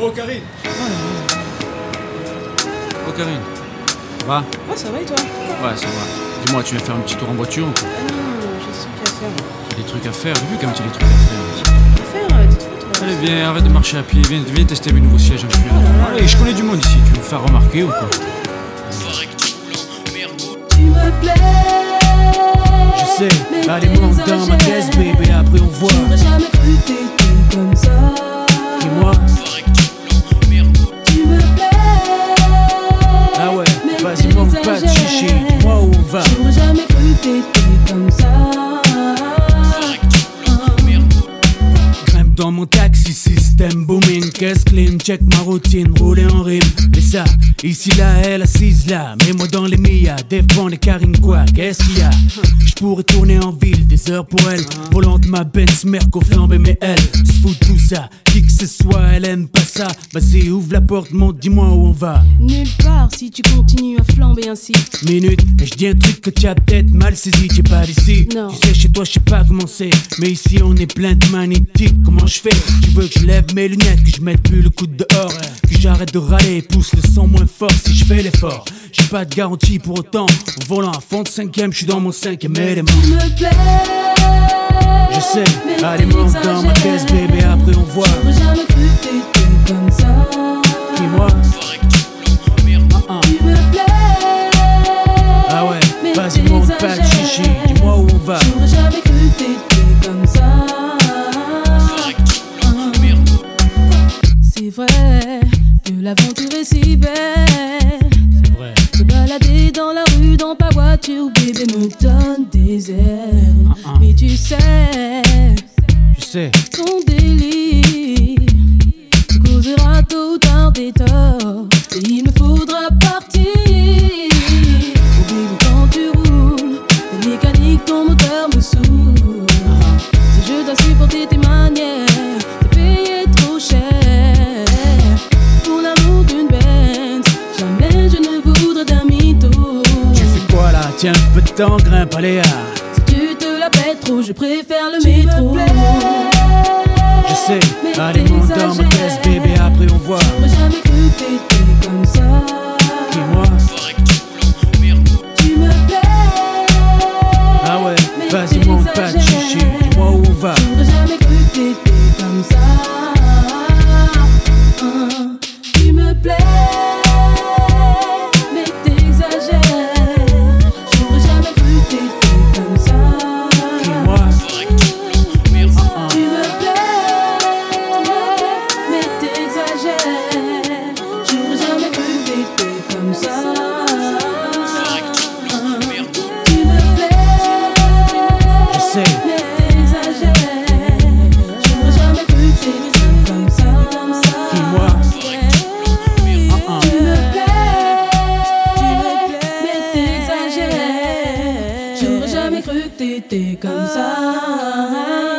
Oh Karine. Oh Karine, ça va? Oh, ça va et toi? Ouais, ça va. Dis-moi, tu viens faire un petit tour en voiture ou quoi? Ah non, j'ai des trucs à faire. T'as des trucs à faire, j'ai vu quand même tu as des trucs à faire. Dites-moi, toi. Allez, viens, arrête de marcher à pied, viens tester mes nouveaux sièges un peu. Allez, je connais du monde ici, tu veux me faire remarquer ou quoi? Tu me plais. Je sais, allez monte dans ma caisse bébé, après on voit. J'aurais jamais cru que t'étais comme ça. Dis-moi, Tu me plais. ah ouais, vas-y monte pas de chichi, dis-moi où on va. J'aurais jamais cru que t'étais comme ça. Grimpe dans mon taxi, système booming, caisse clean, check ma routine, rouler en rime. Mais ça, ici là, elle assise là, mets-moi dans les Mia, défends les Karine quoi, qu'est-ce qu'il y a? J'pourrais tourner en ville, des heures pour elle, volant de ma Benz, Merco flambé, mais elle se fout de tout ça, qui que ce soit, elle aime pas ça. Vas-y, ouvre la porte, monte, dis-moi où on va. Nulle part si tu continues à flamber ainsi. Minute, et je dis un truc que tu as peut-être mal saisi, t'es pas d'ici. Non. Tu sais, chez toi, je sais pas comment c'est, mais ici on est plein de magnétiques. Comment je fais? Tu veux que je lève mes lunettes, que je mette plus le coude dehors, que j'arrête de râler, pousse le son moins fort si je fais l'effort. J'ai pas de garantie pour autant, au volant à fond de cinquième, je suis dans mon cinquième élément. Tu me plais. Je sais, allez monte dans ma caisse bébé, après on voit. J'aurais jamais cru que t'étais comme ça. Dis-moi, Tu me plais. ah ouais, vas-y monte pas de chichi, dis-moi où on va. J'aurais jamais cru que t'étais comme ça. C'est vrai que l'aventure est si belle. C'est vrai. Se balader dans la rue dans ta voiture, bébé, me donne des ailes. Mais tu sais, Je sais, ton délire te causera tôt ou tard des torts. Et il me faudra partir. Oh bébé, quand tu roules, la mécanique, ton moteur me saoule. Si je dois supporter tes manières, t'es payé trop cher. Pour l'amour d'une Benz, jamais je ne voudrais d'un mytho. tu fais quoi là? Tiens un peu de temps, grimpe, allez ah. Si tu te la pètes trop, je préfère le métro. Je sais, allez monte dans ma caisse bébé, après on voit. J'aurais jamais cru que t'étais comme ça. Dis-moi, Tu me plais. ah ouais, vas-y monte pas de chichi, dis-moi où on va. J'aurais jamais cru que t'étais comme ça. Tu me plais. Mais t'exagères. J'aurais jamais cru que t'étais comme ça. Dis-moi, Tu me plais. Mais t'exagères. J'aurais jamais cru que t'étais comme ça. Tu me plais. je sais, Mais t'exagères. J'aurais jamais cru que t'étais comme ça. dis-moi, Tu me plais. Mais t'exagères. J'aurais jamais cru que t'étais comme ça.